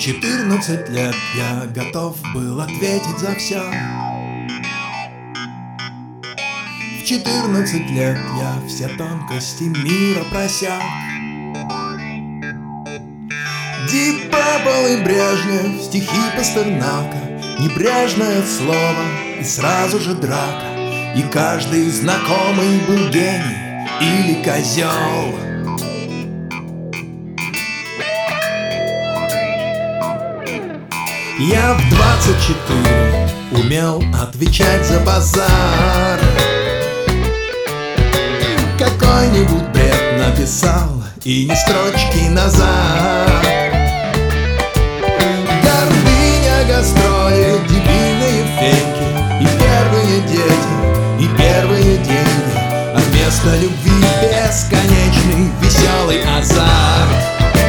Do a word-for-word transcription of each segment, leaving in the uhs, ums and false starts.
четырнадцать лет я готов был ответить за все. В четырнадцать лет я все тонкости мира просяк. Дип Папл и Брежнев, стихи Пастернака, небрежное слово и сразу же драка. И каждый знакомый был гений или козел. Я в двадцать четыре умел отвечать за базар. Какой-нибудь бред написал, и ни строчки назад. Гордыня, гастроли, дебильные фейки, и первые дети, и первые деньги, а вместо любви бесконечный веселый азарт.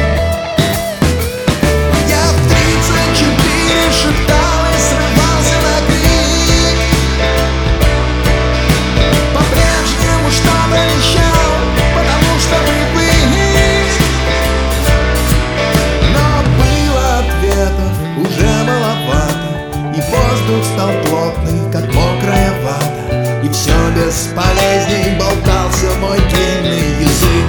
Стал плотный, как мокрая вата, и все бесполезней болтался мой длинный язык.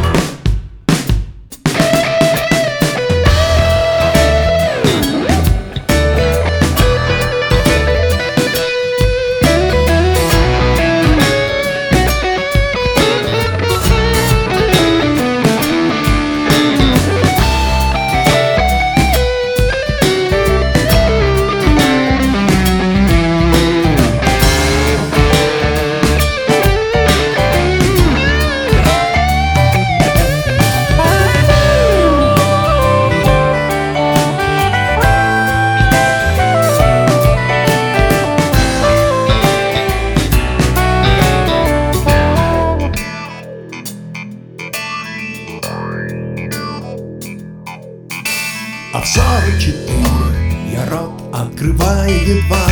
А в сорок четыре я рот открываю едва.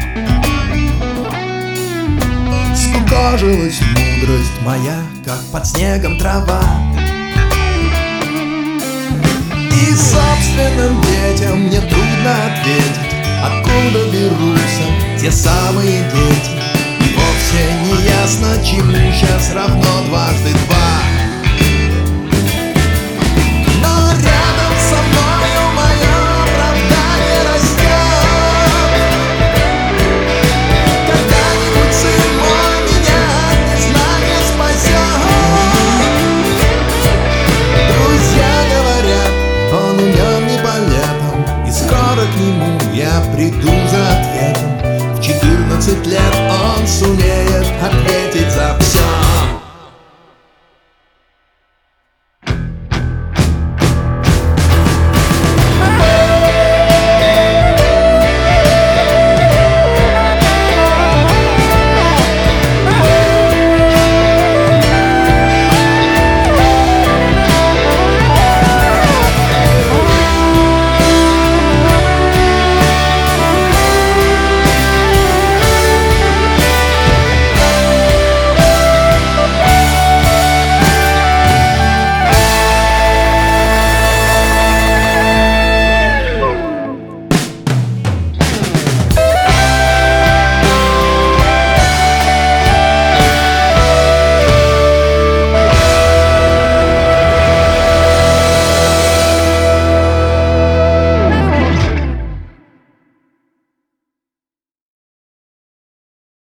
Скукожилась мудрость моя, как под снегом трава. И собственным детям мне трудно ответить, откуда берутся те самые дети. И вовсе не ясно, чему сейчас равно дважды